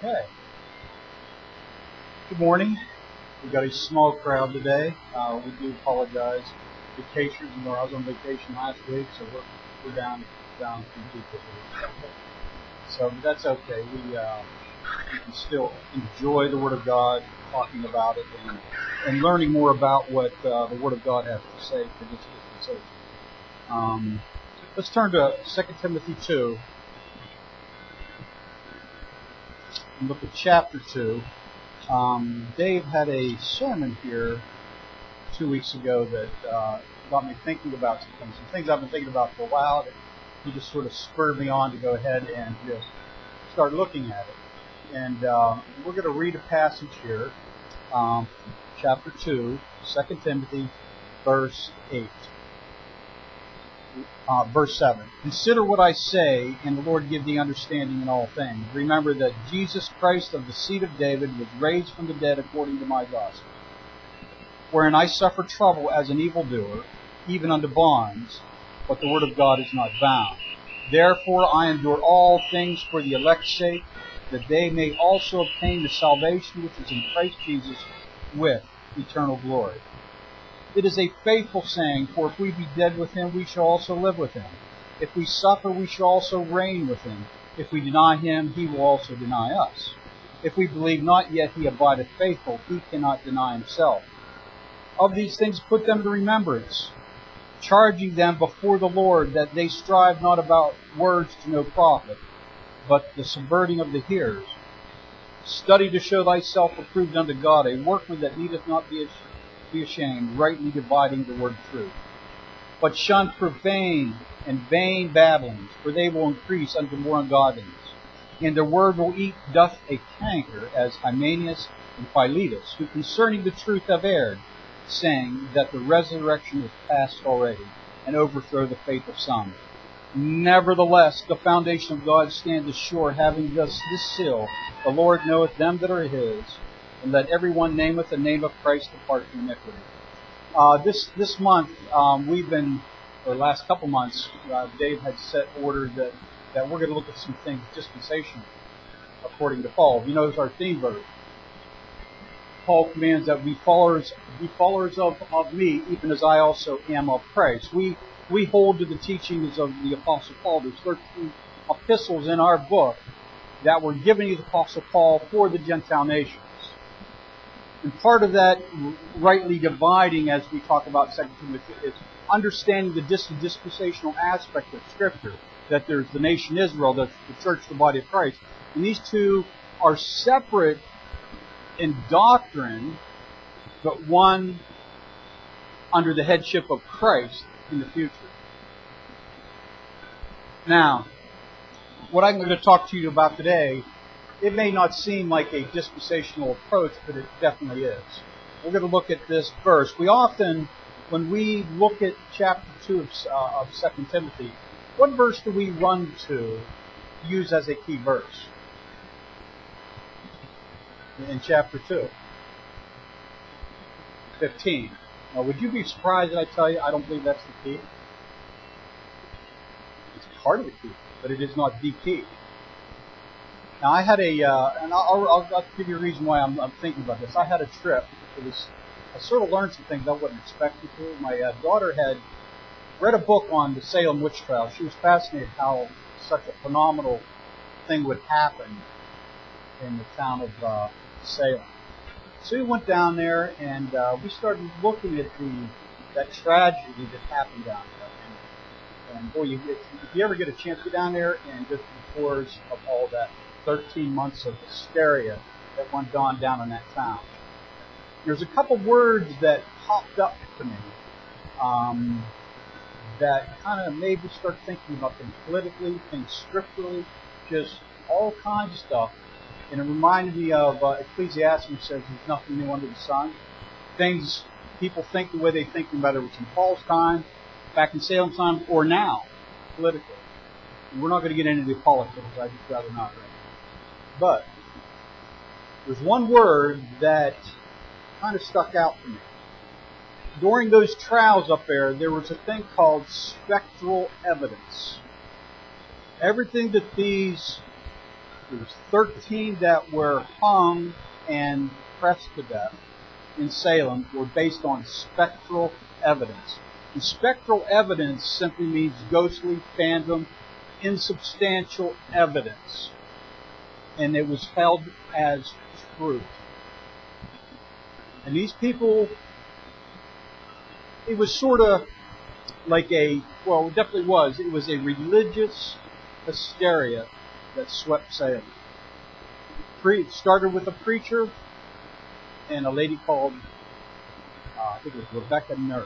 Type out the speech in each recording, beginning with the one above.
Okay. Good morning. We've got a small crowd today. We do apologize. Vacations, I was on vacation last week, so we're down a few people here. So but that's okay. We can still enjoy the Word of God, talking about it, and learning more about what the Word of God has to say for this dispensation. Let's turn to 2 Timothy 2 and look at chapter 2. Dave had a sermon here 2 weeks ago that got me thinking about some things I've been thinking about for a while. That he just sort of spurred me on to go ahead and just start looking at it. And we're going to read a passage here, chapter 2, 2 Timothy, verse 8. Verse 7. Consider what I say, and the Lord give thee understanding in all things. Remember that Jesus Christ of the seed of David was raised from the dead according to my gospel, wherein I suffer trouble as an evildoer, even unto bonds, but the word of God is not bound. Therefore I endure all things for the elect's sake, that they may also obtain the salvation which is in Christ Jesus with eternal glory. It is a faithful saying, for if we be dead with him, we shall also live with him. If we suffer, we shall also reign with him. If we deny him, he will also deny us. If we believe not, yet he abideth faithful, he cannot deny himself. Of these things put them to remembrance, charging them before the Lord that they strive not about words to no profit, but the subverting of the hearers. Study to show thyself approved unto God, a workman that needeth not be ashamed, rightly dividing the word of truth. But shun profane and vain babblings, for they will increase unto more ungodliness. And their word will eat doth a canker, as Hymenaeus and Philetus, who concerning the truth have erred, saying that the resurrection is past already, and overthrow the faith of some. Nevertheless, the foundation of God standeth sure, having thus this seal, the Lord knoweth them that are his, and let everyone nameth the name of Christ depart from iniquity. This month, last couple months, Dave had set order that we're going to look at some things dispensational, according to Paul. You notice our theme verse. Paul commands that be followers of me, even as I also am of Christ. We hold to the teachings of the Apostle Paul. There's 13 epistles in our book that were given to the Apostle Paul for the Gentile nations. And part of that rightly dividing, as we talk about 2 Timothy, is understanding the dispensational aspect of Scripture. That there's the nation Israel, the church, the body of Christ. And these two are separate in doctrine, but one under the headship of Christ in the future. Now, what I'm going to talk to you about today, it may not seem like a dispensational approach, but it definitely is. We're going to look at this verse. We often, when we look at chapter 2 of 2 Timothy, what verse do we run to use as a key verse? In chapter 2. 15. Now, would you be surprised that I tell you I don't believe that's the key? It's part of the key, but it is not the key. Now, I had and I'll give you a reason why I'm thinking about this. I had a trip. I sort of learned some things I wasn't expecting to. My daughter had read a book on the Salem witch trial. She was fascinated how such a phenomenal thing would happen in the town of Salem. So we went down there and we started looking at that tragedy that happened down there. And boy, if you ever get a chance to get down there and just the horrors of all that 13 months of hysteria that went on down in that town. There's a couple words that popped up to me that kind of made me start thinking about things politically, things scripturally, just all kinds of stuff. And it reminded me of Ecclesiastes says there's nothing new under the sun. Things people think the way they think, whether it's in Paul's time, back in Salem's time, or now, politically. And we're not going to get into the politics. I'd just rather not. Right? But there's one word that kind of stuck out to me. During those trials up there was a thing called spectral evidence. Everything that these there was 13 that were hung and pressed to death in Salem were based on spectral evidence. And spectral evidence simply means ghostly, phantom, insubstantial evidence. And it was held as truth. And these people, it was sort of like it definitely was. It was a religious hysteria that swept Salem. It started with a preacher and a lady called, I think it was Rebecca Nurse.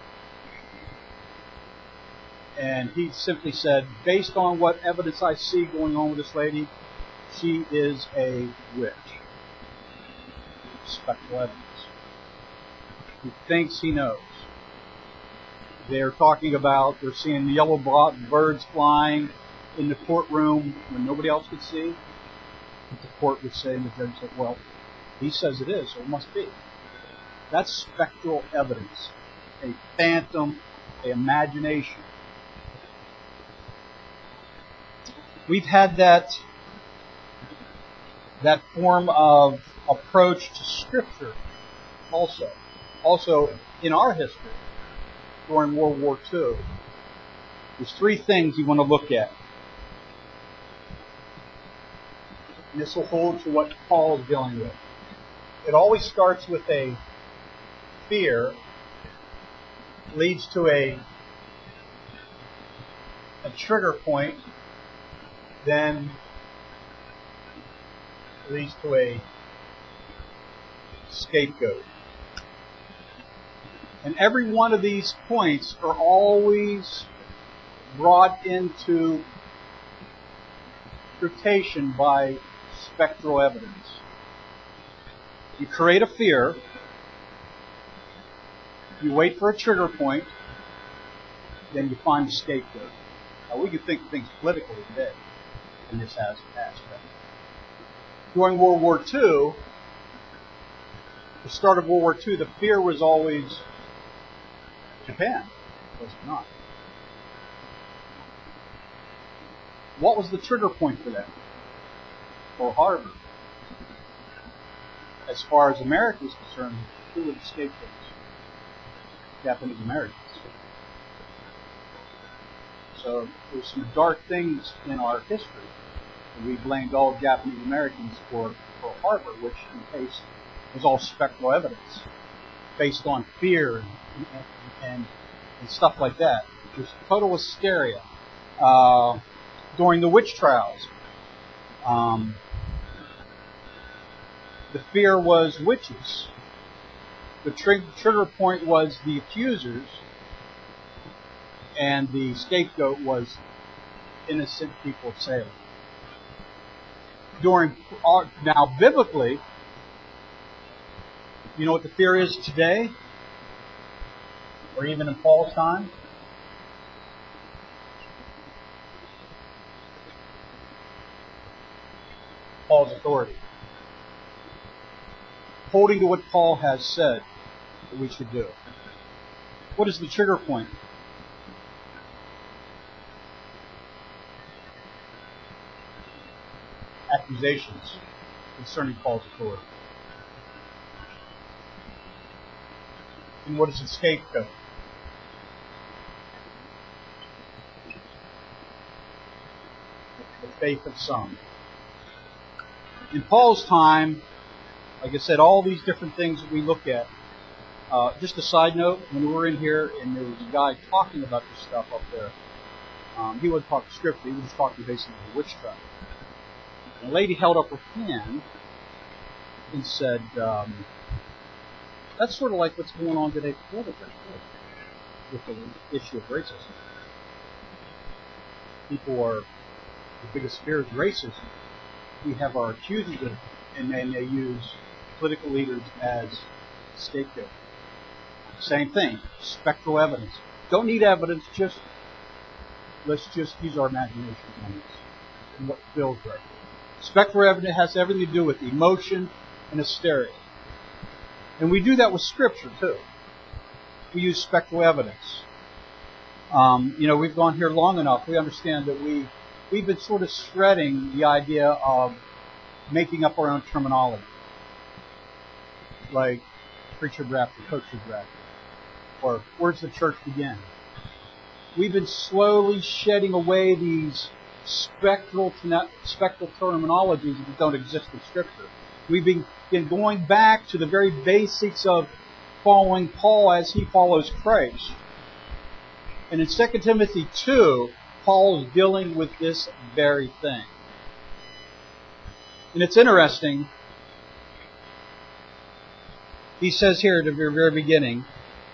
And he simply said, based on what evidence I see going on with this lady, she is a witch. Spectral evidence. He thinks he knows. They're talking about, they're seeing yellow birds flying in the courtroom when nobody else could see. The court would say, and the judge said, well, he says it is, so it must be. That's spectral evidence. A phantom, an imagination. We've had that form of approach to Scripture also. Also, in our history, during World War II, there's three things you want to look at. And this will hold to what Paul is dealing with. It always starts with a fear, leads to a trigger point, then leads to a scapegoat. And every one of these points are always brought into rotation by spectral evidence. You create a fear, you wait for a trigger point, then you find a scapegoat. Now we can think of things politically today in this aspect. During World War II, the start of World War II, the fear was always Japan, was it not? What was the trigger point for that? Pearl Harbor. As far as America is concerned, who were the scapegoats? Japanese Americans. So there's some dark things in our history. And we blamed all Japanese Americans for Pearl Harbor, which in case was all spectral evidence based on fear and stuff like that. There's total hysteria. During the witch trials, the fear was witches. The trigger point was the accusers, and the scapegoat was innocent people of Salem. Now, biblically, you know what the fear is today, or even in Paul's time? Paul's authority. Holding to what Paul has said that we should do. What is the trigger point? Accusations concerning Paul's authority. And what is the scapegoat? The faith of some. In Paul's time, like I said, all these different things that we look at. Just a side note, when we were in here and there was a guy talking about this stuff up there, he wasn't talking scripture, he was just talking basically the witch trial. And a lady held up her hand and said, that's sort of like what's going on today politically with the issue of racism. People are, the biggest fear is racism. We have our accusers of it, and then they use political leaders as scapegoat. Same thing, spectral evidence. Don't need evidence, let's just use our imagination on this and what feels right. Spectral evidence has everything to do with emotion and hysteria. And we do that with Scripture too. We use spectral evidence. We've gone here long enough. We understand that we we've been sort of shredding the idea of making up our own terminology. Like preacher drafter, coacher drafter, or where's the church begin? We've been slowly shedding away these spectral terminologies that don't exist in Scripture. We've been going back to the very basics of following Paul as he follows Christ. And in 2 Timothy 2, Paul is dealing with this very thing. And it's interesting. He says here at the very beginning,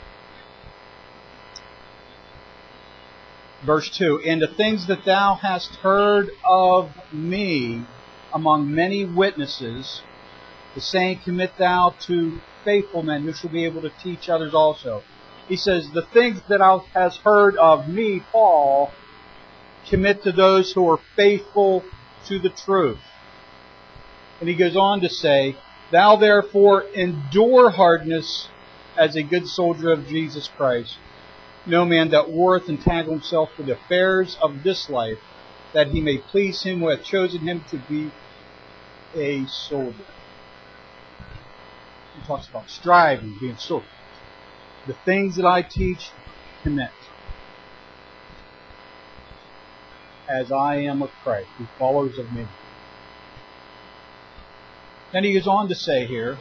verse 2, "And the things that thou hast heard of me among many witnesses, the same commit thou to faithful men who shall be able to teach others also." He says, the things that thou hast heard of me, Paul, commit to those who are faithful to the truth. And he goes on to say, "Thou therefore endure hardness as a good soldier of Jesus Christ. No man that warreth entangle himself with the affairs of this life, that he may please him who hath chosen him to be a soldier." He talks about striving, being soldier. The things that I teach, commit. As I am of Christ, who follows of me. Then he goes on to say here,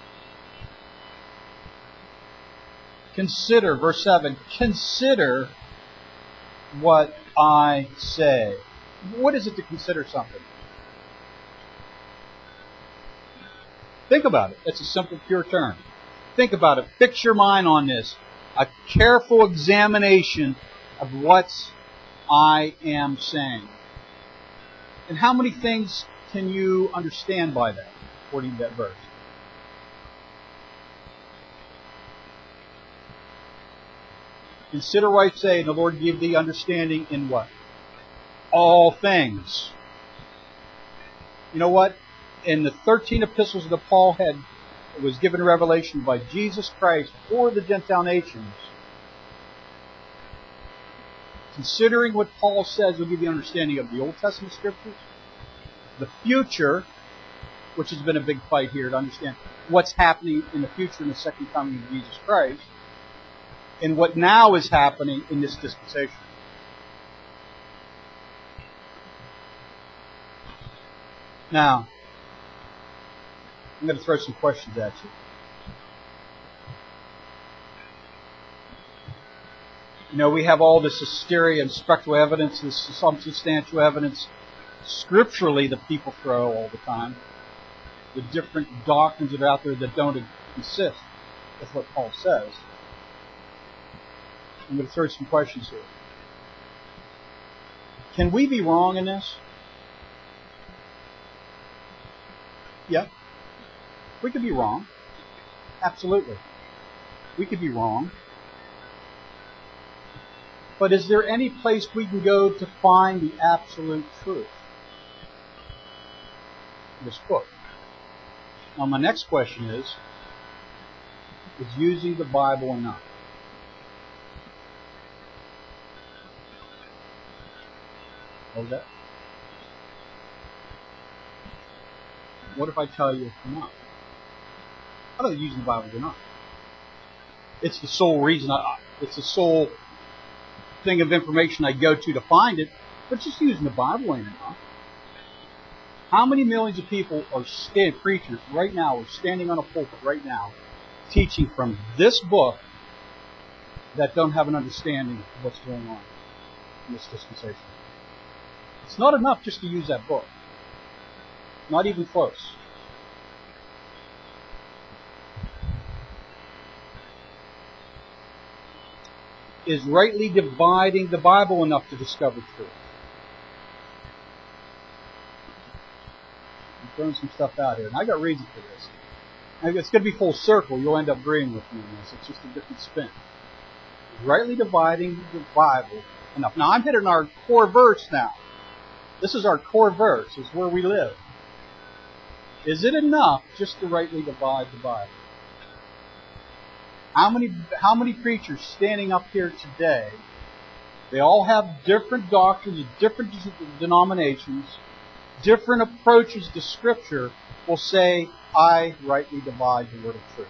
consider, verse 7, consider what I say. What is it to consider something? Think about it. It's a simple, pure term. Think about it. Fix your mind on this. A careful examination of what I am saying. And how many things can you understand by that, according to that verse? Consider what I say, and the Lord give thee understanding in what? All things. You know what? In the 13 epistles that Paul had, it was given a revelation by Jesus Christ for the Gentile nations. Considering what Paul says will give you understanding of the Old Testament Scriptures, the future, which has been a big fight here to understand what's happening in the future in the second coming of Jesus Christ, and what now is happening in this dispensation. Now, I'm going to throw some questions at you. You know, we have all this hysteria and spectral evidence, this substantial evidence, scripturally, that people throw all the time. The different doctrines that are out there that don't exist. That's what Paul says. I'm going to throw some questions here. Can we be wrong in this? Yep. We could be wrong. Absolutely. We could be wrong. But is there any place we can go to find the absolute truth? This book. Now my next question is using the Bible enough? What was that? What if I tell you it's not? I don't use the Bible enough. It's the sole reason, it's the sole thing of information I go to find it, but just using the Bible ain't enough. How many millions of people are preachers right now, are standing on a pulpit right now, teaching from this book that don't have an understanding of what's going on in this dispensation? It's not enough just to use that book. Not even close. Is rightly dividing the Bible enough to discover truth? I'm throwing some stuff out here, and I got reason for this. It's going to be full circle. You'll end up agreeing with me on this. It's just a different spin. Is rightly dividing the Bible enough? Now, I'm hitting our core verse now. This is our core verse. It's where we live. Is it enough just to rightly divide the Bible? How many preachers standing up here today They all have different doctrines, different denominations, different approaches to Scripture, will say, I rightly divide the word of truth.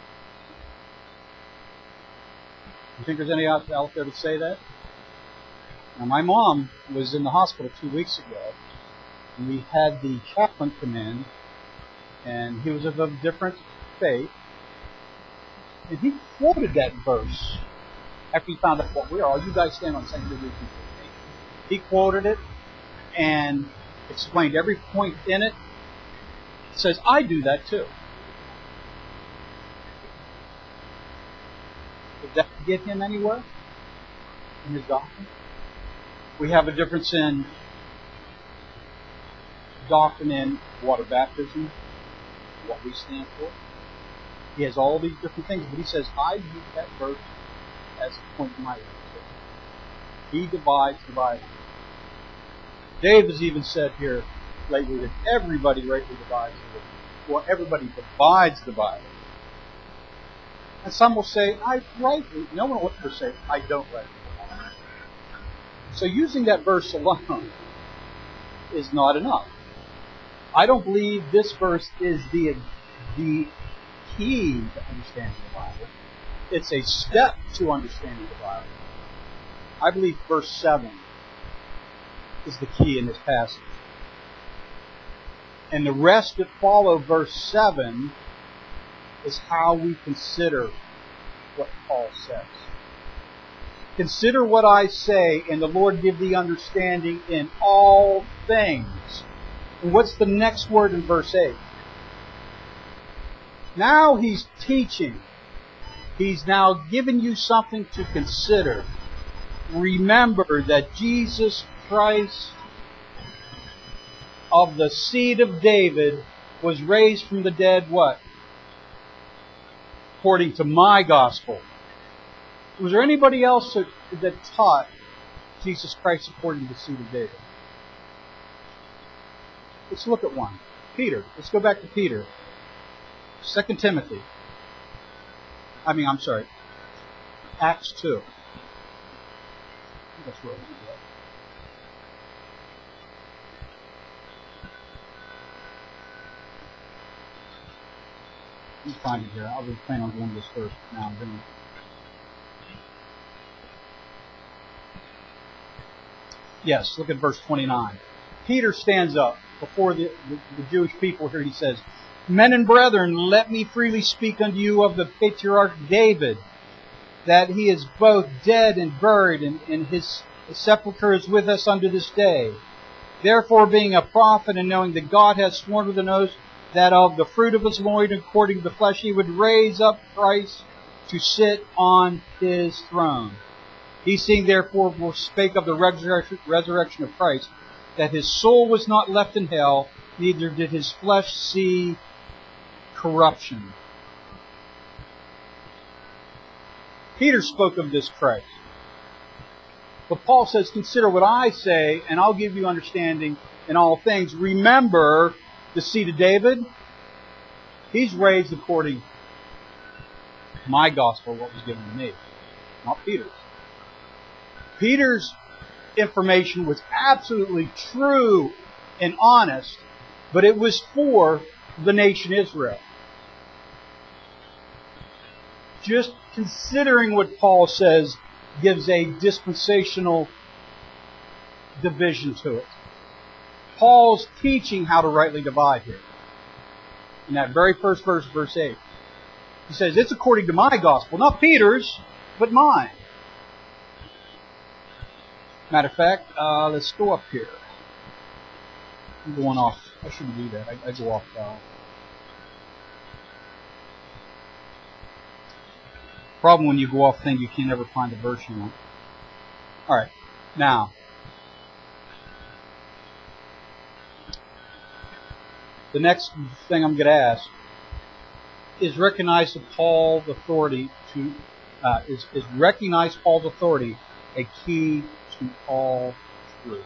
You think there's any out there to say that? Now, my mom was in the hospital 2 weeks ago, and we had the chaplain come in, and he was of a different faith, and he quoted that verse after he found out what we are. You guys stand on St. Luke 2:15. He quoted it and explained every point in it. It says, I do that too. Did that get him anywhere in his doctrine? We have a difference in doctrine in water baptism, what we stand for. He has all these different things, but he says, I use that verse as a point in my life. He divides the Bible. Dave has even said here lately that everybody rightly divides the Bible. Well, everybody divides the Bible. And some will say, I rightly. No one will ever say, I don't rightly divide. So using that verse alone is not enough. I don't believe this verse is the key to understanding the Bible. It's a step to understanding the Bible. I believe verse 7 is the key in this passage. And the rest that follow verse 7 is how we consider what Paul says. Consider what I say, and the Lord give thee understanding in all things. And what's the next word in verse 8? Now he's teaching. He's now given you something to consider. Remember that Jesus Christ of the seed of David was raised from the dead, what? According to my gospel. Was there anybody else that taught Jesus Christ according to the seed of David? Let's look at one. Peter. Let's go back to Peter. 2 Timothy. Acts 2. That's where I want to go. Let me find it here. I'll be planning on doing this first now. Yes, look at verse 29. Peter stands up before the Jewish people here. He says, Men and brethren, let me freely speak unto you of the patriarch David, that he is both dead and buried, and his sepulchre is with us unto this day. Therefore, being a prophet, and knowing that God has sworn with an oath that of the fruit of his loin, according to the flesh, he would raise up Christ to sit on his throne. He seeing therefore spake of the resurrection of Christ, that his soul was not left in hell, neither did his flesh see corruption. Peter spoke of this Christ. But Paul says, consider what I say, and I'll give you understanding in all things. Remember the seed of David. He's raised according to my gospel, what was given to me, not Peter's. Peter's information was absolutely true and honest, but it was for the nation Israel. Just considering what Paul says gives a dispensational division to it. Paul's teaching how to rightly divide here. In that very first verse, verse 8. He says, it's according to my gospel, not Peter's, but mine. Matter of fact, let's go up here. I'm going off. I shouldn't do that. I go off. Problem when you go off thing, you can never find the verse you want. Alright, now. The next thing I'm going to ask is recognize Paul's authority is recognize Paul's authority a key to all truth.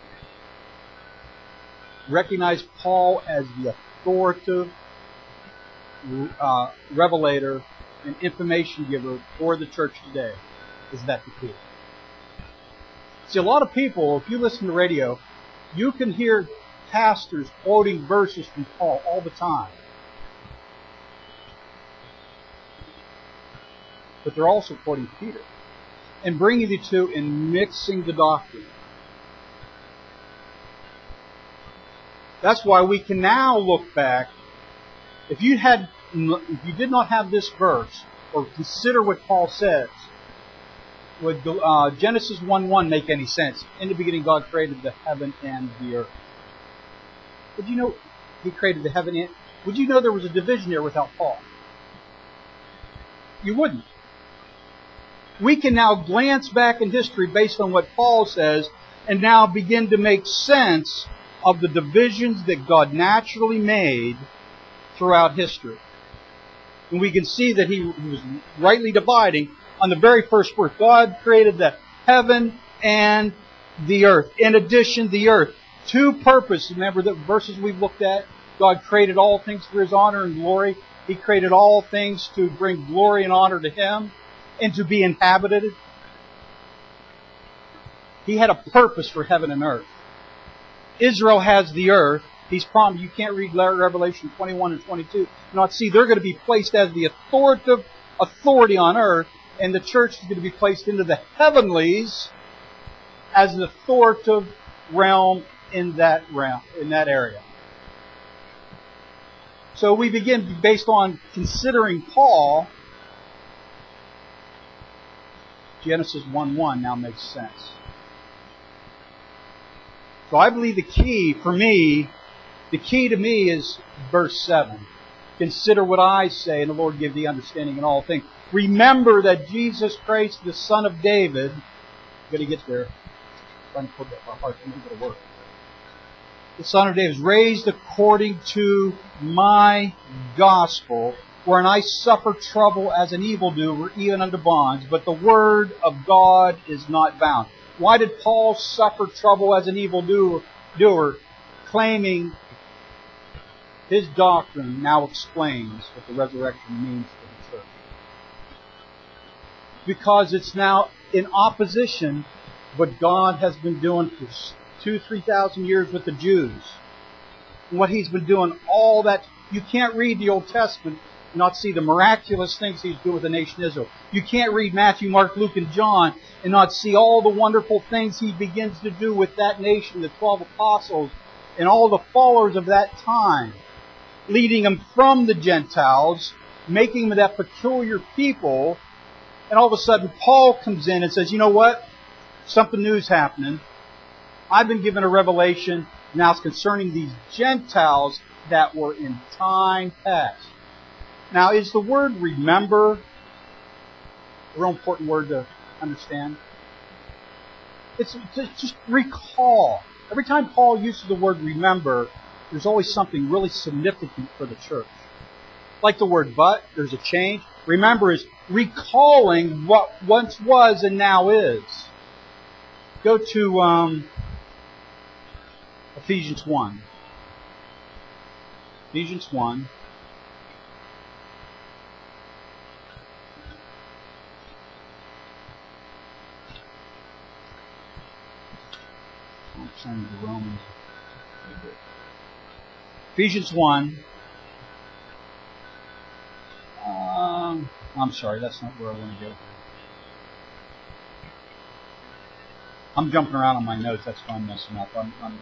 Recognize Paul as the authoritative revelator and information giver for the church today. Is that the key? See, a lot of people, if you listen to radio, you can hear pastors quoting verses from Paul all the time. But they're also quoting Peter and bringing the two and mixing the doctrine. That's why we can now look back. If you did not have this verse, or consider what Paul says, would Genesis 1:1 make any sense? In the beginning, God created the heaven and the earth. Would you know He created the heaven and? Would you know there was a division there without Paul? You wouldn't. We can now glance back in history based on what Paul says and now begin to make sense of the divisions that God naturally made throughout history. And we can see that He was rightly dividing on the very first verse. God created the heaven and the earth. In addition, the earth. Two purposes. Remember the verses we've looked at? God created all things for His honor and glory. He created all things to bring glory and honor to Him and to be inhabited. He had a purpose for heaven and earth. Israel has the earth. He's promised. You can't read Revelation 21 and 22. Not see, they're going to be placed as the authority on earth, and the church is going to be placed into the heavenlies as an authoritative realm in that area. So we begin based on considering Paul. Genesis 1:1 now makes sense. So I believe the key to me is verse 7. Consider what I say, and the Lord give thee understanding in all things. Remember that Jesus Christ, the Son of David, I'm going to get there. I'm trying to put that in my heart to make it work. The Son of David is raised according to my gospel, wherein I suffer trouble as an evildoer, even unto bonds, but the word of God is not bound. Why did Paul suffer trouble as an evildoer, claiming his doctrine now explains what the resurrection means to the church? Because it's now in opposition what God has been doing for 2,000-3,000 years with the Jews. And what He's been doing, all that. You can't read the Old Testament and not see the miraculous things He's doing with the nation of Israel. You can't read Matthew, Mark, Luke, and John and not see all the wonderful things He begins to do with that nation, the 12 apostles, and all the followers of that time, leading them from the Gentiles, making them that peculiar people. And all of a sudden, Paul comes in and says, you know what? Something new's happening. I've been given a revelation. Now it's concerning these Gentiles that were in time past. Now, is the word remember a real important word to understand? It's just recall. Every time Paul uses the word remember, there's always something really significant for the church. Like the word but, there's a change. Remember is recalling what once was and now is. Go to Ephesians 1. Ephesians 1. I'm sending the Romans. Ephesians 1. I'm sorry, that's not where I want to go. I'm jumping around on my notes, that's why I'm messing up.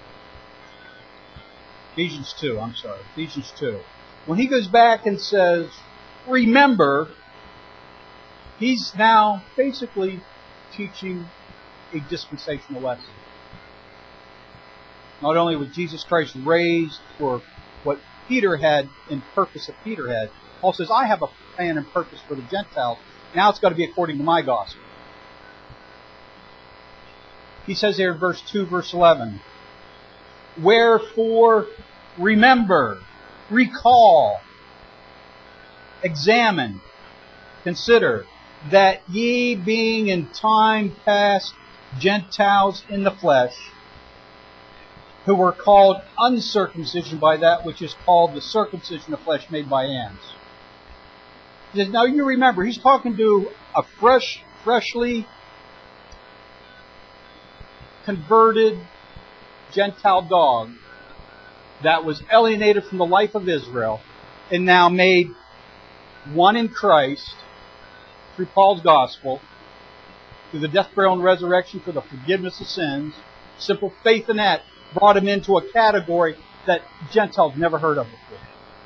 Ephesians 2, I'm sorry. Ephesians 2. When he goes back and says, remember, he's now basically teaching a dispensational lesson. Not only was Jesus Christ raised for what Peter had and purpose that Peter had, Paul says, I have a plan and purpose for the Gentiles. Now it's got to be according to my gospel. He says there in verse 2, verse 11, wherefore remember, recall, examine, consider, that ye being in time past Gentiles in the flesh, who were called uncircumcision by that which is called the circumcision of flesh made by hands. He says, now you remember, he's talking to a freshly converted Gentile dog that was alienated from the life of Israel and now made one in Christ through Paul's gospel, through the death, burial, and resurrection for the forgiveness of sins. Simple faith in that brought him into a category that Gentiles never heard of before.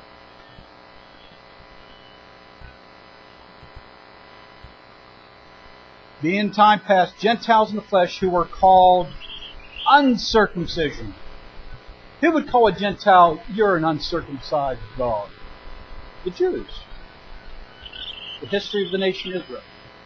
Being in time past, Gentiles in the flesh who were called uncircumcision. Who would call a Gentile, you're an uncircumcised dog? The Jews. The history of the nation Israel.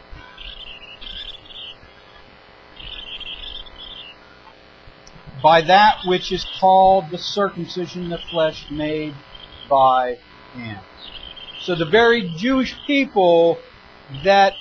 By that which is called the circumcision of the flesh made by hands. So the very Jewish people that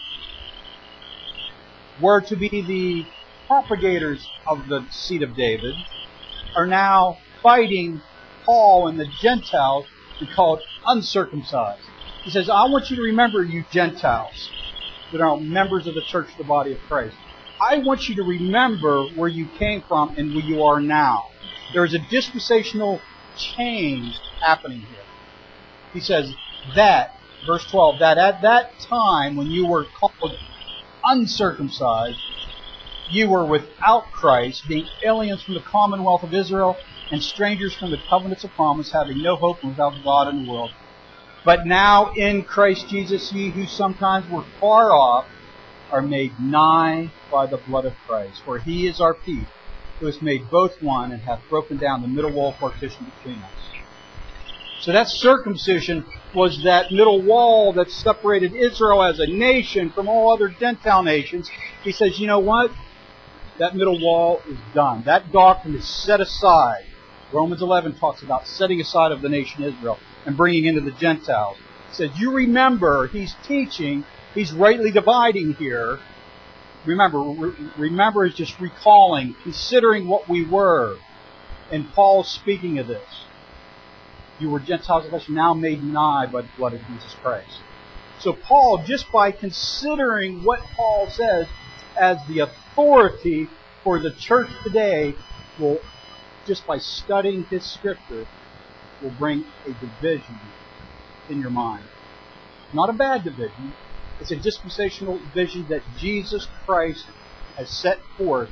were to be the propagators of the seed of David are now fighting Paul and the Gentiles to be called uncircumcised. He says, I want you to remember, you Gentiles that are members of the church, the body of Christ. I want you to remember where you came from and where you are now. There is a dispensational change happening here. He says that, verse 12, that at that time when you were called uncircumcised, you were without Christ, being aliens from the commonwealth of Israel and strangers from the covenants of promise, having no hope and without God in the world. But now in Christ Jesus, ye who sometimes were far off are made nigh by the blood of Christ. For he is our peace, who has made both one and hath broken down the middle wall partition between us. So that circumcision was that middle wall that separated Israel as a nation from all other Gentile nations. He says, you know what? That middle wall is done. That doctrine is set aside. Romans 11 talks about setting aside of the nation Israel and bringing into the Gentiles. He says, you remember, he's teaching, he's rightly dividing here. Remember is just recalling, considering what we were. And Paul's speaking of this. You were Gentiles of us, now made nigh by the blood of Jesus Christ. So Paul, just by considering what Paul says as the authority for the church today, will, just by studying his scripture, will bring a division in your mind. Not a bad division. It's a dispensational vision that Jesus Christ has set forth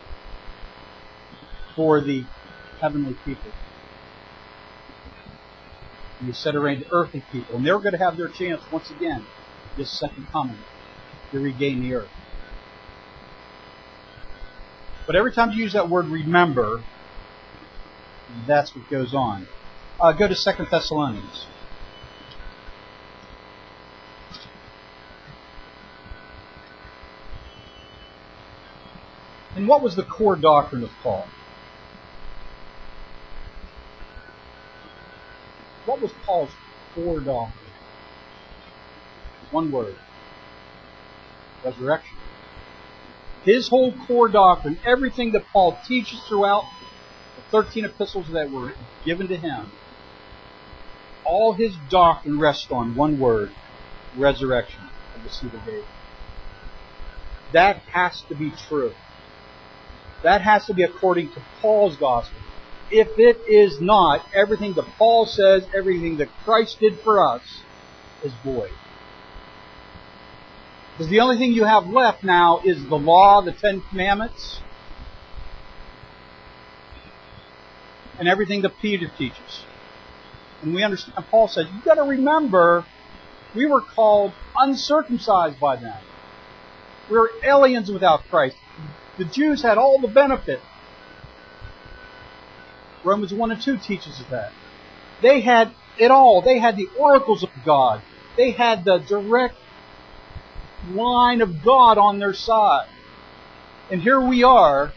for the heavenly people. And he set around the earthly people. And they're going to have their chance once again, this second coming, to regain the earth. But every time you use that word remember, that's what goes on. Go to 2 Thessalonians. And what was the core doctrine of Paul? What was Paul's core doctrine? One word. Resurrection. His whole core doctrine, everything that Paul teaches throughout the 13 epistles that were given to him, all his doctrine rests on one word, resurrection of the seed of David. That has to be true. That has to be according to Paul's gospel. If it is not, everything that Paul says, everything that Christ did for us, is void. Because the only thing you have left now is the law, the Ten Commandments, and everything that Peter teaches. And we understand, Paul says, you've got to remember, we were called uncircumcised by them. We were aliens without Christ. The Jews had all the benefit. Romans 1 and 2 teaches us that. They had it all. They had the oracles of God. They had the direct line of God on their side. And here we are,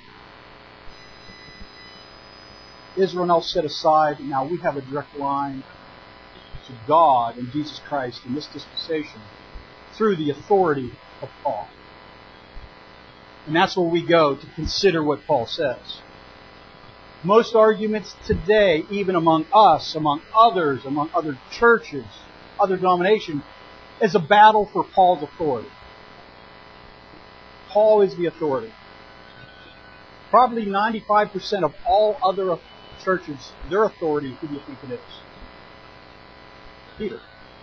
Israel now set aside, and now we have a direct line to God and Jesus Christ in this dispensation through the authority of Paul. And that's where we go to consider what Paul says. Most arguments today, even among us, among others, among other churches, other denominations, is a battle for Paul's authority. Paul is the authority. Probably 95% of all other churches, their authority, who do you think it is? Peter.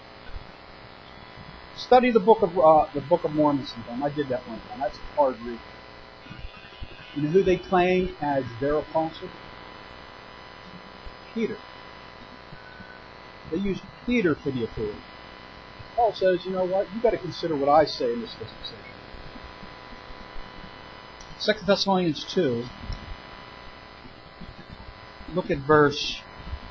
Study the Book of Mormon sometime. I did that one time. That's a hard read. You know who they claim as their apostle? Peter. They use Peter for the authority. Paul says, you know what? You've got to consider what I say in this dispensation. 2 Thessalonians 2. Look at verse.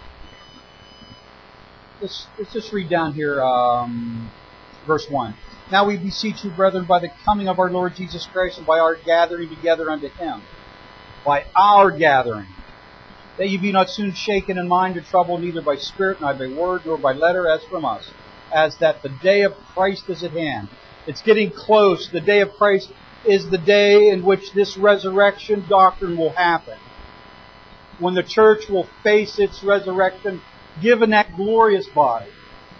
Let's just read down here, verse 1. Now we beseech you, brethren, by the coming of our Lord Jesus Christ, and by our gathering together unto Him, by our gathering, that ye be not soon shaken in mind or troubled, neither by spirit, nor by word, nor by letter, as from us, as that the day of Christ is at hand. It's getting close. The day of Christ is the day in which this resurrection doctrine will happen. When the church will face its resurrection, given that glorious body.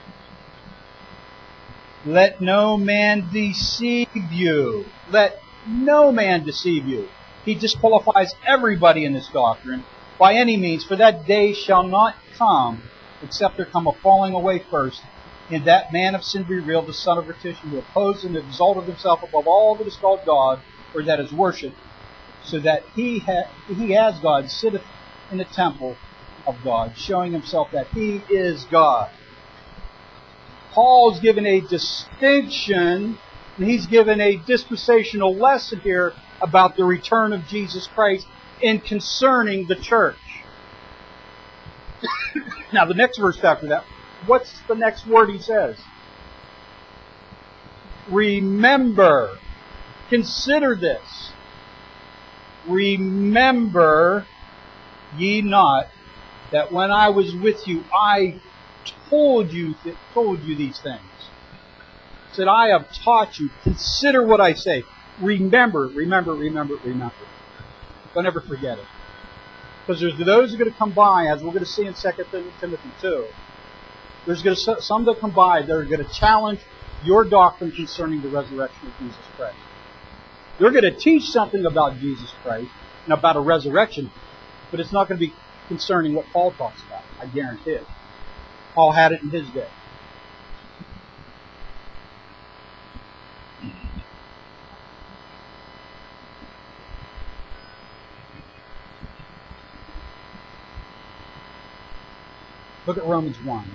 Let no man deceive you. Let no man deceive you. He disqualifies everybody in this doctrine by any means, for that day shall not come, except there come a falling away first, and that man of sin be revealed, the son of perdition, who opposed and exalted himself above all that is called God, or that is worshipped, so that he as God sitteth in the temple of God, showing himself that He is God. Paul's given a distinction, and he's given a dispensational lesson here about the return of Jesus Christ in concerning the church. Now the next verse after that, what's the next word he says? Remember. Consider this. Remember ye not that when I was with you, I told you these things. Said, I have taught you. Consider what I say. Remember. Don't ever forget it. Because there's those who are going to come by, as we're going to see in 2 Timothy 2. There's some that come by that are going to challenge your doctrine concerning the resurrection of Jesus Christ. They're going to teach something about Jesus Christ and about a resurrection, but it's not going to be concerning what Paul talks about. I guarantee it. Paul had it in his day. Look at Romans 1.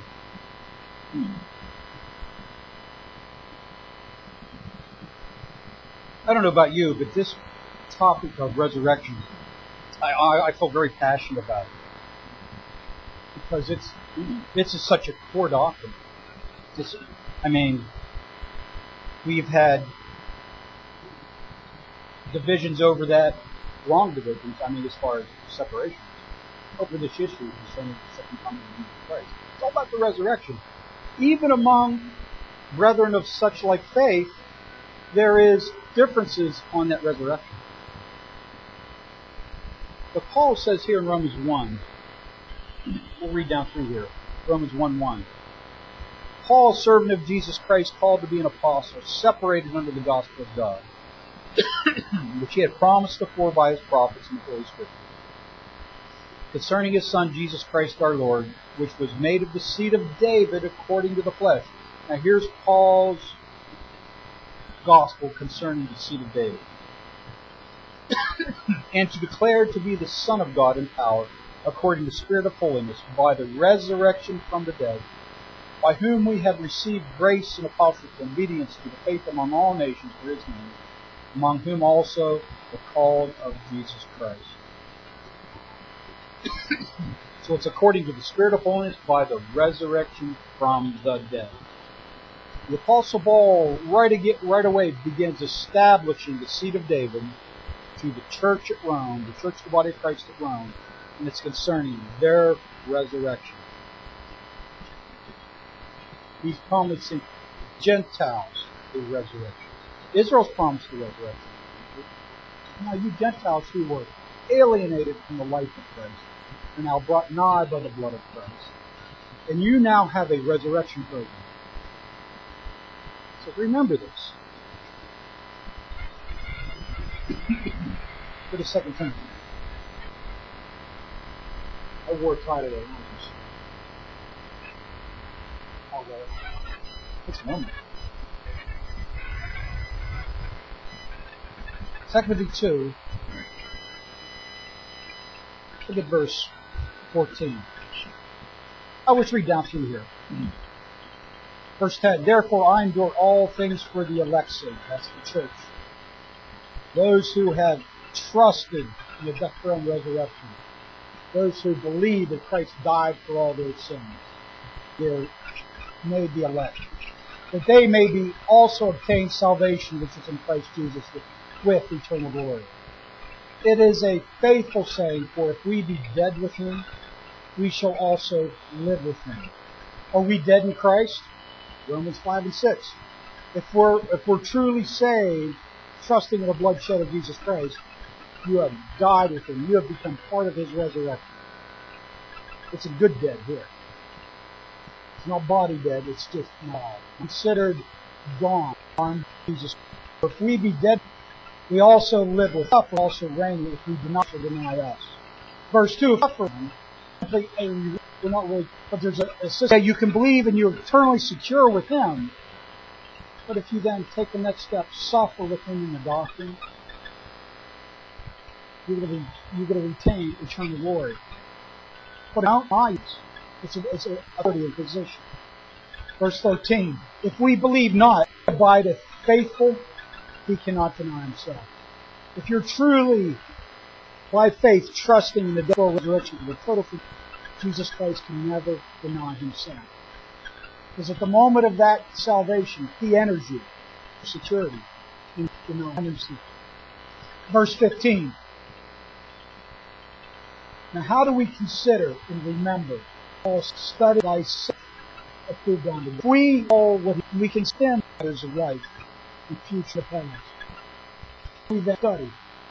I don't know about you, but this topic of resurrection, I feel very passionate about it. Because it's such a core doctrine. We've had divisions over that, wrong divisions, as far as separation, over this issue concerning the second coming of Jesus Christ. It's all about the resurrection. Even among brethren of such like faith, there is differences on that resurrection. But Paul says here in Romans 1, we'll read down through here, Romans 1:1. Paul, servant of Jesus Christ, called to be an apostle, separated under the gospel of God, which he had promised before by his prophets in the Holy Scriptures, concerning his Son, Jesus Christ our Lord, which was made of the seed of David according to the flesh. Now here's Paul's gospel concerning the seed of David. And to declare to be the Son of God in power, according to the Spirit of holiness, by the resurrection from the dead, by whom we have received grace and apostleship and obedience to the faith among all nations for His name, among whom also the called of Jesus Christ. So it's according to the Spirit of holiness by the resurrection from the dead. The Apostle Paul right away begins establishing the seed of David to the church at Rome, the church of the body of Christ at Rome, and it's concerning their resurrection. He's promising Gentiles the resurrection. Israel's promised the resurrection. Now you Gentiles who were alienated from the life of Christ are now brought nigh by the blood of Christ. And you now have a resurrection program. So remember this. Go to 2 Timothy. I wore a tie today. I'll go. It's normal. 2 Timothy 2. Look at verse 14. I will read down through here. Verse 10. Therefore I endure all things for the elect's sake. That's the church. Those who have trusted in the death, burial, and resurrection. Those who believe that Christ died for all their sins. They're made the elect. That they may be also obtain salvation which is in Christ Jesus with eternal glory. It is a faithful saying, for if we be dead with him, we shall also live with him. Are we dead in Christ? Romans 5 and 6. If we're truly saved, trusting in the bloodshed of Jesus Christ, you have died with him. You have become part of his resurrection. It's a good dead here. It's not body dead, it's just considered gone on Jesus. If we be dead, we also live with us, also reign if we do not deny us. Verse 2, suffering, we're not really, but there's a system you can believe and you're eternally secure with him. But if you then take the next step, suffer with him in the doctrine, you're going to retain eternal glory. But not it's an authority and position. Verse 13. If we believe not, abideth faithful, he cannot deny himself. If you're truly, by faith, trusting in the death and resurrection of the total forgiveness, Jesus Christ can never deny himself. Because at the moment of that salvation, he enters you for security. Verse 15. Now how do we consider and remember all study thyself approved unto God? If we know what we can stand matters of life and future plans. We then study.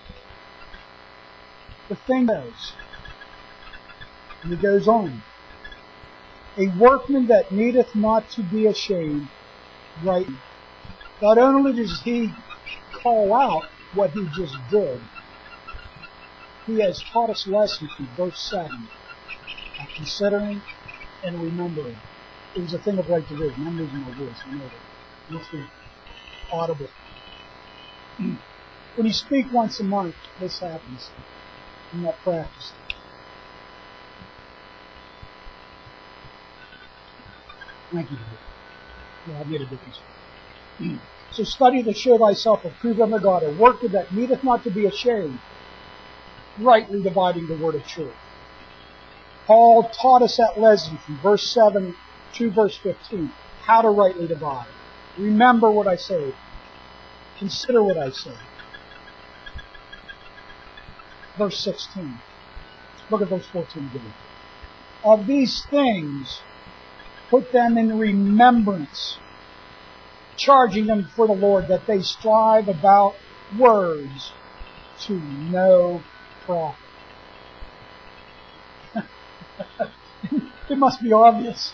The thing is, and it goes on, a workman that needeth not to be ashamed, right? Not only does he call out what he just did, he has taught us lessons from verse 7, considering and remembering. It was a thing of right to read. I'm losing my voice, I know that. It must be audible. When you speak once a month, this happens. I'm not practiced. Thank you. Yeah, I made a difference. So study to show thyself approved unto God, a worker that needeth not to be ashamed, rightly dividing the word of truth. Paul taught us that lesson from verse 7 to verse 15, how to rightly divide. Remember what I say. Consider what I say. Verse 16. Look at verse 14 again. Of these things, put them in remembrance, charging them before the Lord that they strive about words to no profit. It must be obvious.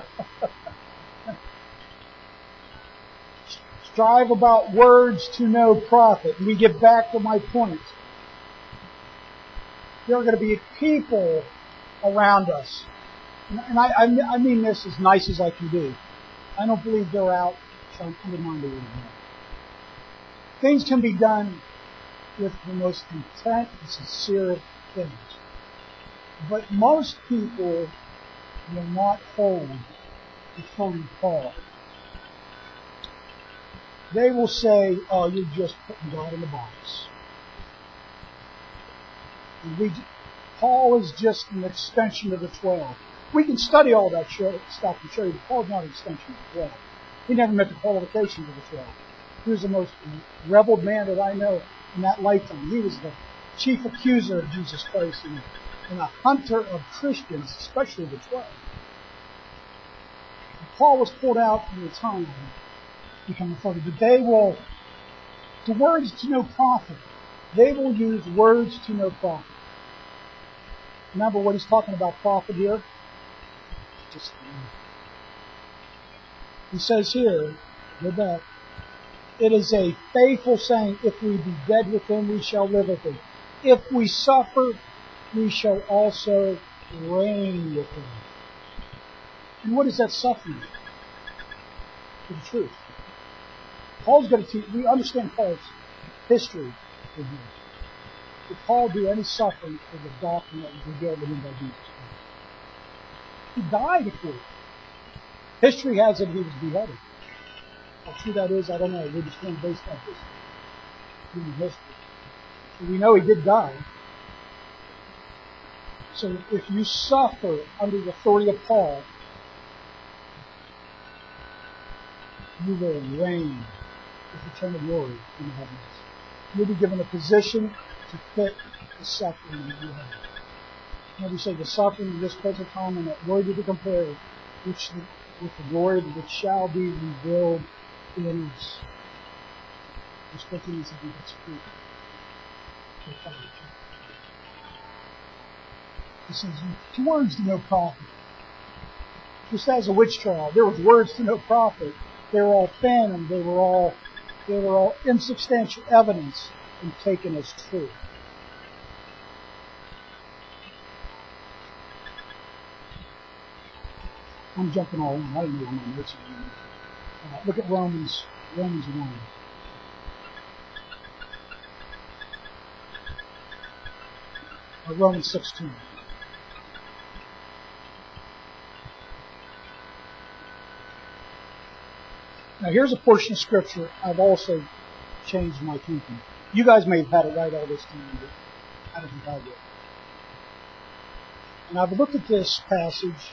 Strive about words to no profit. And we get back to my point. There are going to be people around us. And I mean this as nice as I can be. I don't believe they're out trying to undermine the word of God. Things can be done with the most content and sincere things. But most people will not hold the phony Paul. They will say, oh, you're just putting God in the box. And Paul is just an extension of the 12. We can study all that stuff and show you, but Paul's not an extension of the 12. He never met the qualifications of the 12. He was the most rebel man that I know in that lifetime. He was the chief accuser of Jesus Christ and a hunter of Christians, especially the 12. And Paul was pulled out in the time to become authority. But the words to no profit. They will use words to no profit. Remember what he's talking about profit here? He says here, go back, it is a faithful saying, if we be dead with him, we shall live with him. If we suffer, we shall also reign with him. And what is that suffering? For the truth. Paul's going to teach. We understand Paul's history in here. Did Paul do any suffering for the doctrine that was revealed to him by Jesus Christ? He died for it. History has it he was beheaded. How true that is, I don't know. We're just going based on human history. So we know he did die. So if you suffer under the authority of Paul, you will reign with eternal glory in the heavens. You'll be given a position to fit the suffering that you have. Now we say the suffering of this present time and that glory to be compared with the glory which shall be revealed in us. The scripture is something that's true. He says, words to no profit. Just as a witch trial, there was words to no profit. They were all phantom. They were all insubstantial evidence and taken as true. I'm jumping all in. I don't know my notes anymore. Look at Romans 1. Romans 16. Now here's a portion of Scripture I've also changed my thinking. You guys may have had it right all this time, but I don't think I did. And I've looked at this passage,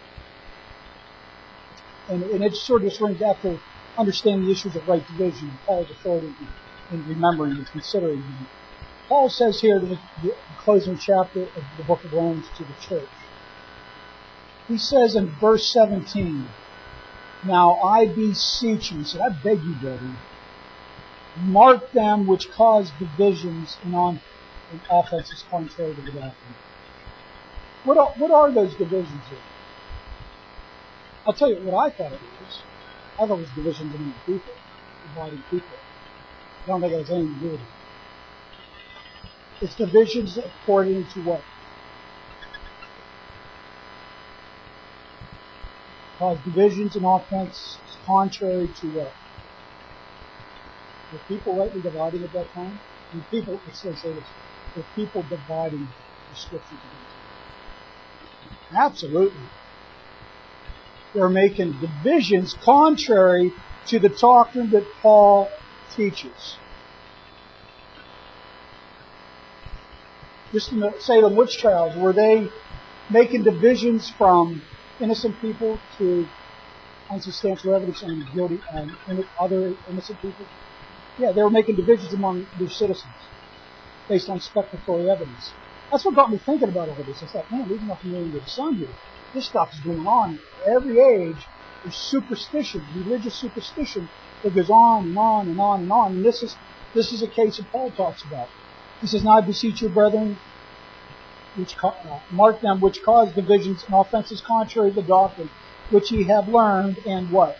and it sort of just brings back to understanding the issues of right division and Paul's authority in remembering and considering them. Paul says here in the closing chapter of the book of Romans to the church, he says in verse 17, "Now I beseech you," he said, "I beg you, brethren, mark them which cause divisions and offenses contrary to the doctrine." What are those divisions here? I'll tell you what I thought it was. I thought it was divisions among the people, dividing people. I don't think it has anything to do with it. It's divisions according to what? Cause divisions and offense contrary to what? Were people rightly dividing at that time? And people, let's say this, were people dividing the scriptures against them? Absolutely. They're making divisions contrary to the doctrine that Paul teaches. Just in the Salem witch trials, were they making divisions from innocent people to unsubstantial evidence on guilty and other innocent people? Yeah, they were making divisions among their citizens based on speculatory evidence. That's what got me thinking about all of this. I thought, man, we've nothing really with the sun here. This stuff is going on. Every age, there's superstition, religious superstition that goes on and on and on and on. And this is a case that Paul talks about. He says, "Now I beseech you, brethren, mark them which cause divisions and offenses contrary to the doctrine, which ye have learned, and" what?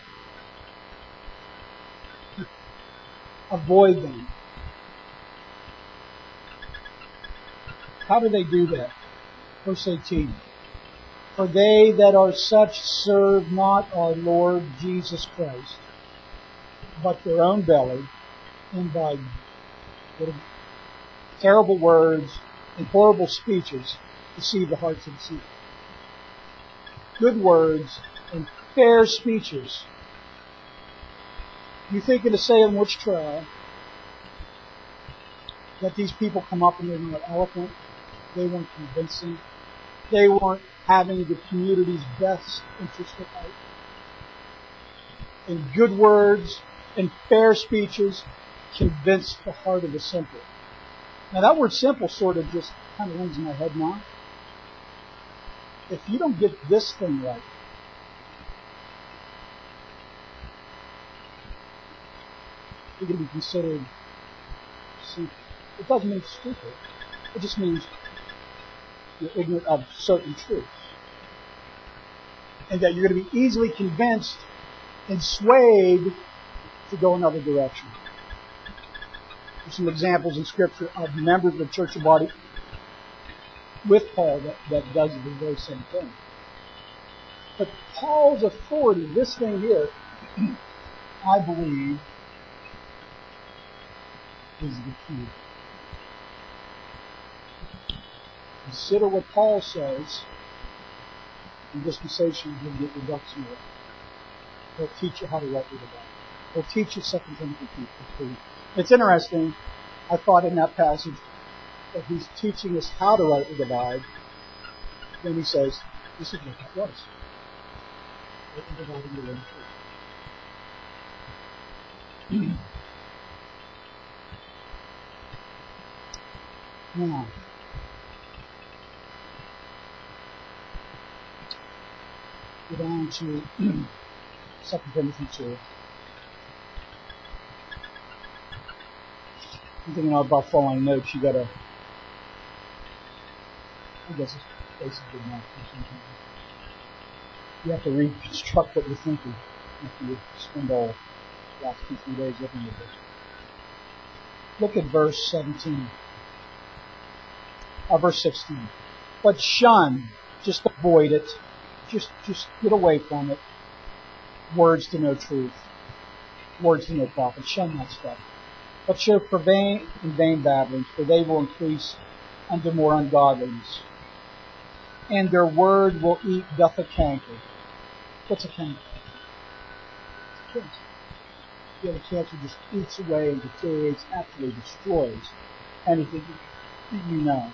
Avoid them. How do they do that? Verse 18. "For they that are such serve not our Lord Jesus Christ, but their own belly, and by terrible words and horrible speeches deceive the hearts of the simple." Good words and fair speeches. You think in the Salem witch trial that these people come up and they weren't eloquent, they weren't convincing, they weren't having the community's best interest at heart. And good words and fair speeches convince the heart of the simple. Now that word simple sort of just kind of rings in my head now. If you don't get this thing right, you're going to be considered simple. It doesn't mean stupid. It just means you're ignorant of certain truths. And that you're going to be easily convinced and swayed to go another direction. There's some examples in Scripture of members of the church body with Paul that does the very same thing. But Paul's authority, this thing here, I believe, is the key. Consider what Paul says in dispensation will get reduction of it. He'll teach you how to rightly divide. He'll teach you 2 Timothy 3. It's interesting. I thought in that passage that he's teaching us how to rightly divide. Then he says, this is what that was. Rightly dividing the word of truth. Now, go down to 2 Timothy 2. I'm thinking about following notes. You gotta, I guess it's basically not. You have to reconstruct what you're thinking after you spend all the last 2-3 days looking at this. Look at verse 17. Verse 16. But shun, just avoid it. Just get away from it. Words to no truth. Words to no profit. Shun that stuff. But show for vain and vain babblings, for they will increase unto more ungodliness. And their word will eat doth a canker. What's a canker? It's cancer. The other cancer just eats away and deteriorates, absolutely destroys anything you know.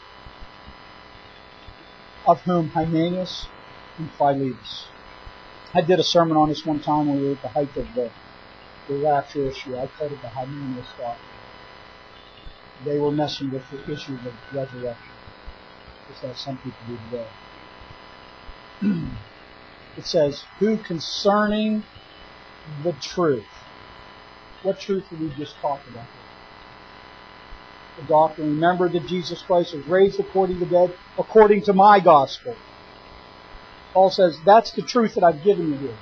Of whom Hymenaeus and Philetus. I did a sermon on this one time when we were at the height of the rapture issue. I called it the Hymenaeus doctrine. They were messing with the issues of resurrection, just as some people do today. It says, who concerning the truth. What truth did we just talk about here? The doctrine. Remember that Jesus Christ was raised according to the dead, according to my gospel. Paul says, that's the truth that I've given you here.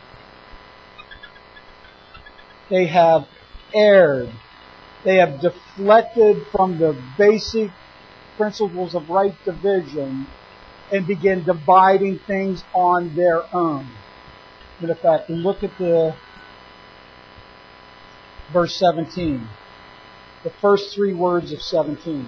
They have erred. They have deflected from the basic principles of right division and begin dividing things on their own. Matter of fact, look at the verse 17. The first 3 words of 17.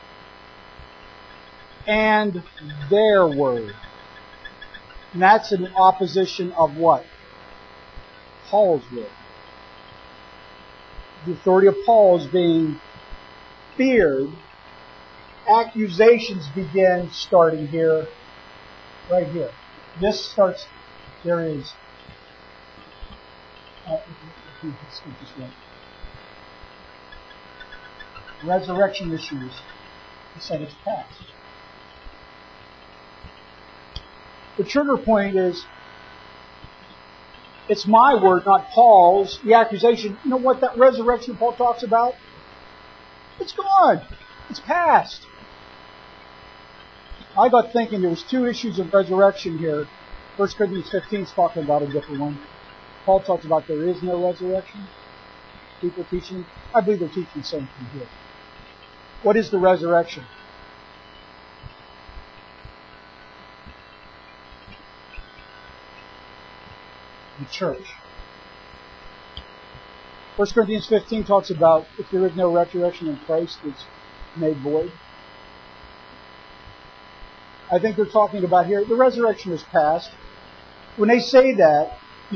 And their word. And that's in opposition of what? Paul's word. The authority of Paul is being feared. Accusations begin starting here, right here. This starts, there is, resurrection issues. He said it's past. The trigger point is, it's my word, not Paul's. The accusation, you know what that resurrection Paul talks about? It's gone. It's past. I got thinking there was 2 issues of resurrection here. 1 Corinthians 15 is talking about a different one. Paul talks about there is no resurrection. People teaching, I believe they're teaching the same thing here. What is the resurrection? The church. 1 Corinthians 15 talks about if there is no resurrection in Christ, it's made void. I think they're talking about here, the resurrection is past. When they say that,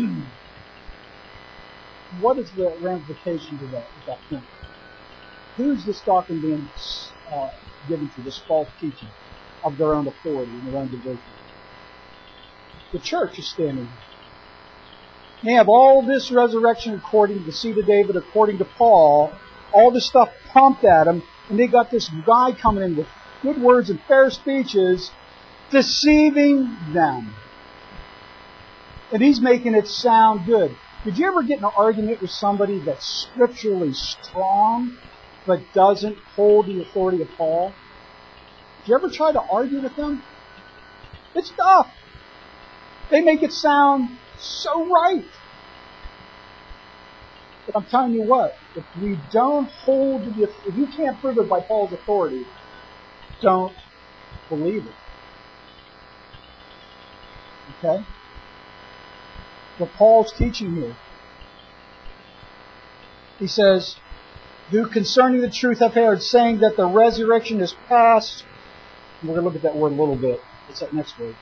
what is the ramification to that at that point? Who's this doctrine being given to, this false teaching of their own authority and their own division? The church is standing here. They have all this resurrection according to the seed of David, according to Paul, all this stuff pumped at them, and they got this guy coming in with good words and fair speeches, deceiving them. And he's making it sound good. Did you ever get in an argument with somebody that's scripturally strong, but doesn't hold the authority of Paul? Did you ever try to argue with them? It's tough. They make it sound so right. But I'm telling you what, if we don't hold if you can't prove it by Paul's authority, don't believe it. Okay? What Paul's teaching here. He says, who concerning the truth have heard, saying that the resurrection is past. And we're going to look at that word a little bit. It's that next word.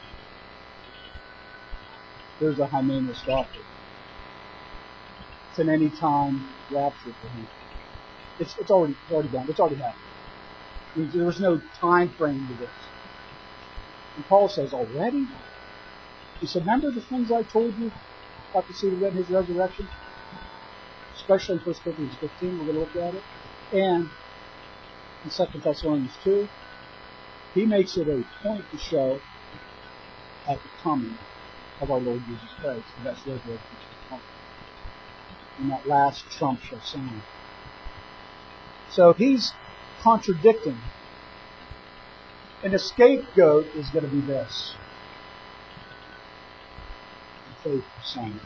There's a Hymenaeus doctrine. It's an anytime rapture for him. It's already done. It's already happened. There was no time frame to this. And Paul says, already? He said, remember the things I told you about the seed of David and his resurrection? Especially in 1 Corinthians 15, we're going to look at it. And in 2 Thessalonians 2, he makes it a point to show at the coming of our Lord Jesus Christ. The best resurrection shall come. And that last trump shall sound. So he's contradicting. And the scapegoat is going to be this. The faith of Son.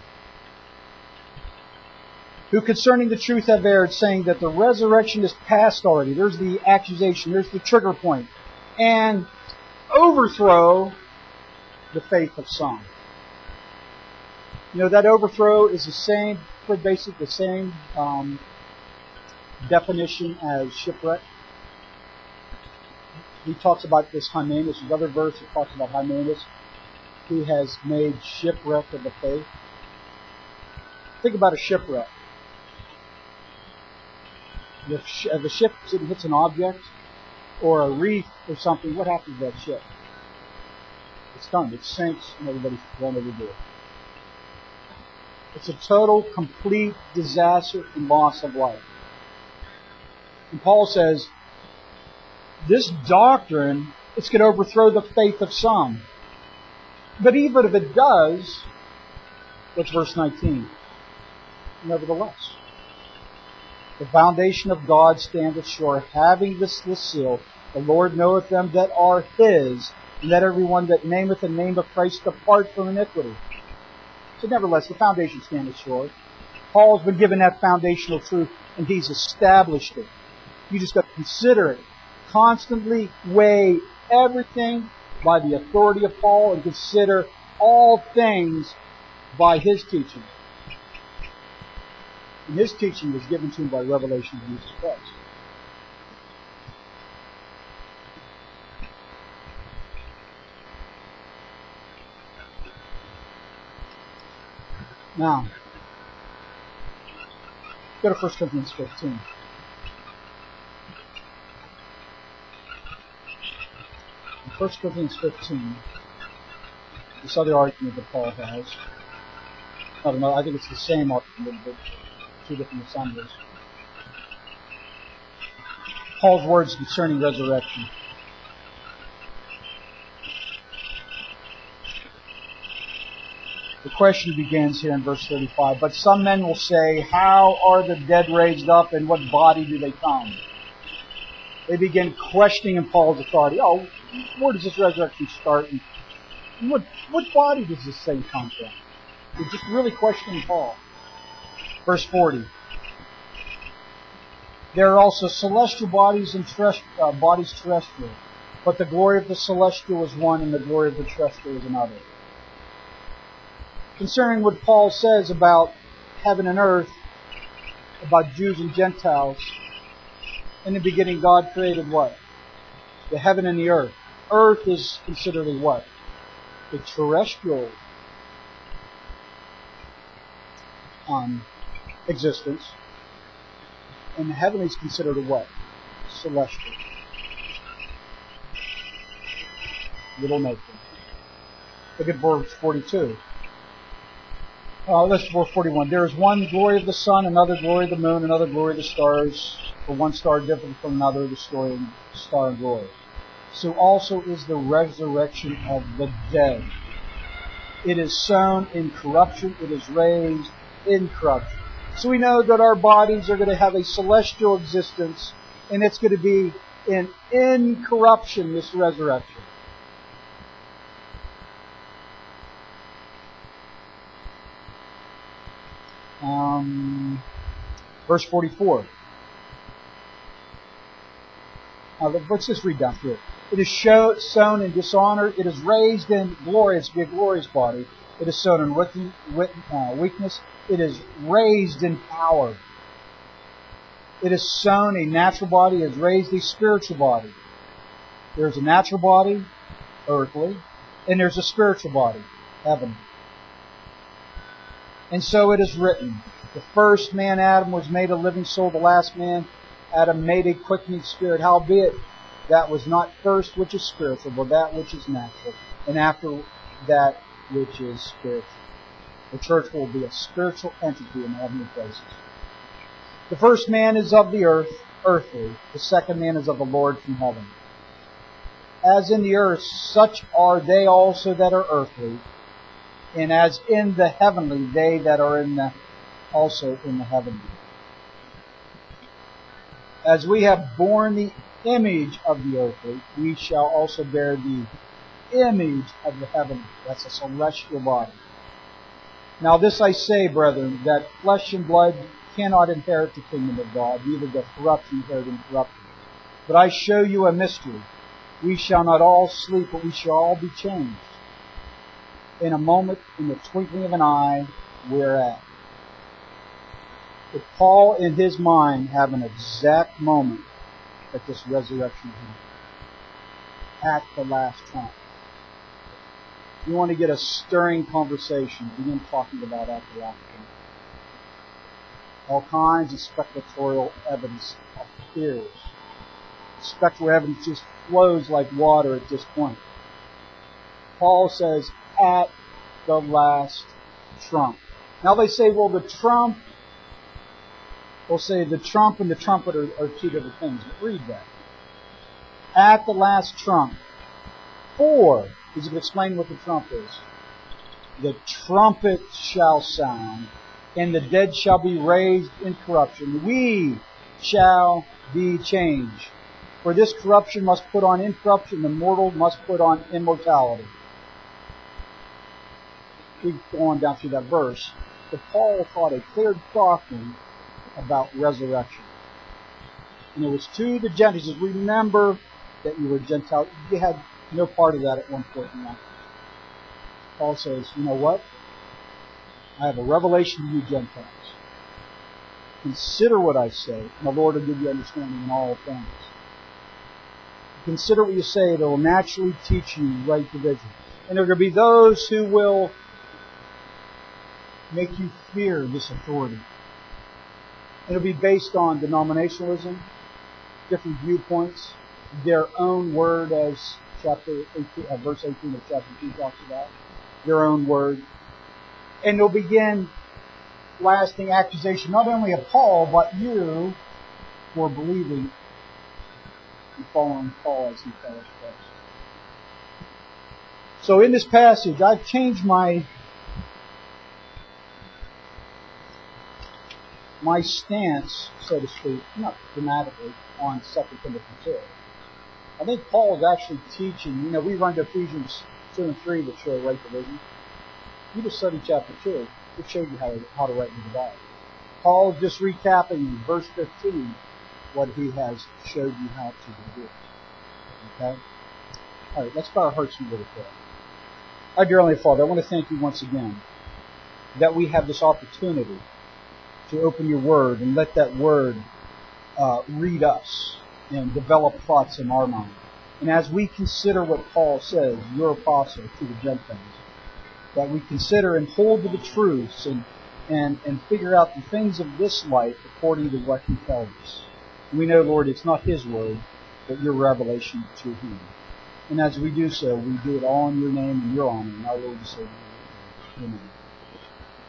Who concerning the truth have erred, saying that the resurrection is past already. There's the accusation. There's the trigger point. And overthrow the faith of some. You know, that overthrow is the same, pretty basic, the same definition as shipwreck. He talks about this Hymenaeus. There's another verse that talks about Hymenaeus, who has made shipwreck of the faith. Think about a shipwreck. If a ship hits an object or a reef or something, what happens to that ship? It's done. It sinks and everybody's thrown overboard. It's a total, complete disaster and loss of life. And Paul says, this doctrine, it's going to overthrow the faith of some. But even if it does, what's verse 19? Nevertheless, the foundation of God standeth sure, having this seal, the Lord knoweth them that are His, and that everyone that nameth the name of Christ depart from iniquity. So nevertheless, the foundation standeth sure. Paul's been given that foundational truth, and he's established it. You just got to consider it. Constantly weigh everything by the authority of Paul, and consider all things by his teaching. And his teaching was given to him by revelation of Jesus Christ. Now, go to 1 Corinthians 15. In 1 Corinthians 15, this other argument that Paul has, I don't know, I think it's the same argument, but two different assemblies. Paul's words concerning resurrection. The question begins here in verse 35. But some men will say, how are the dead raised up, and what body do they come? They begin questioning Paul's authority. Oh, where does this resurrection start? And what body does this thing come from? They're just really questioning Paul. Verse 40. There are also celestial bodies and bodies terrestrial. But the glory of the celestial is one, and the glory of the terrestrial is another. Concerning what Paul says about heaven and earth, about Jews and Gentiles, in the beginning God created what? The heaven and the earth. Earth is considered a what? The terrestrial existence. And the heaven is considered a what? Celestial. Little note. Look at verse 42. Let's verse 41. There is one glory of the sun, another glory of the moon, another glory of the stars. For one star different from another, the star and glory. So also is the resurrection of the dead. It is sown in corruption, it is raised in corruption. So we know that our bodies are going to have a celestial existence, and it's going to be in incorruption, this resurrection. Verse 44. Let's just read down through it. It is sown in dishonor. It is raised in glory. It's to be a glorious body. It is sown in weakness. It is raised in power. It is sown a natural body. It is raised a spiritual body. There's a natural body, earthly, and there's a spiritual body, heavenly. And so it is written, the first man, Adam, was made a living soul. The last man, Adam, made a quickening spirit. Howbeit, that was not first which is spiritual, but that which is natural, and after that which is spiritual. The church will be a spiritual entity in heavenly places. The first man is of the earth, earthly. The second man is of the Lord from heaven. As in the earth, such are they also that are earthly, and as in the heavenly, they that are also in the heavenly. As we have borne the image of the earthly, we shall also bear the image of the heavenly. That's a celestial body. Now this I say, brethren, that flesh and blood cannot inherit the kingdom of God, neither doth corruption inherit incorruption. But I show you a mystery. We shall not all sleep, but we shall all be changed. In a moment, in the twinkling of an eye, whereat. But Paul, in his mind, have an exact moment that this resurrection happened. At the last trump. You want to get a stirring conversation, begin talking about at the last trump. All kinds of speculatorial evidence appears. Spectral evidence just flows like water at this point. Paul says, at the last trump. Now they say, well, the trump, we'll say the trump and the trumpet are two different things. But read that. At the last trump. For, he's going to explain what the trump is. The trumpet shall sound, and the dead shall be raised incorruption. We shall be changed. For this corruption must put on incorruption, the mortal must put on immortality. Keep going down through that verse. But Paul taught a clear doctrine about resurrection. And it was to the Gentiles. He says, remember that you were Gentiles. You had no part of that at one point in life. Paul says, you know what? I have a revelation to you Gentiles. Consider what I say, and the Lord will give you understanding in all things. Consider what you say. It will naturally teach you right division. And there are going to be those who will make you fear this authority. It'll be based on denominationalism, different viewpoints, their own word, as verse 18 of chapter 2 talks about, their own word. And they'll begin lasting accusation, not only of Paul, but you for believing and following Paul as he follows Christ. So in this passage, I've changed my stance, so to speak, not dramatically, on 2 Timothy 2. I think Paul is actually teaching, we run to Ephesians 2 and 3 that show right division. You just study chapter 2. It showed you how to write the Bible. Paul is just recapping in verse 15 what he has showed you how to do. Okay? Alright, let's bow our hearts and go to prayer. Our dear Heavenly Father, I want to thank you once again that we have this opportunity to open your Word and let that Word read us and develop thoughts in our mind. And as we consider what Paul says, your apostle to the Gentiles, that we consider and hold to the truths and figure out the things of this life according to what he tells us. We know, Lord, it's not his word, but your revelation to him. And as we do so, we do it all in your name and your honor, and our Lord and Savior. Amen.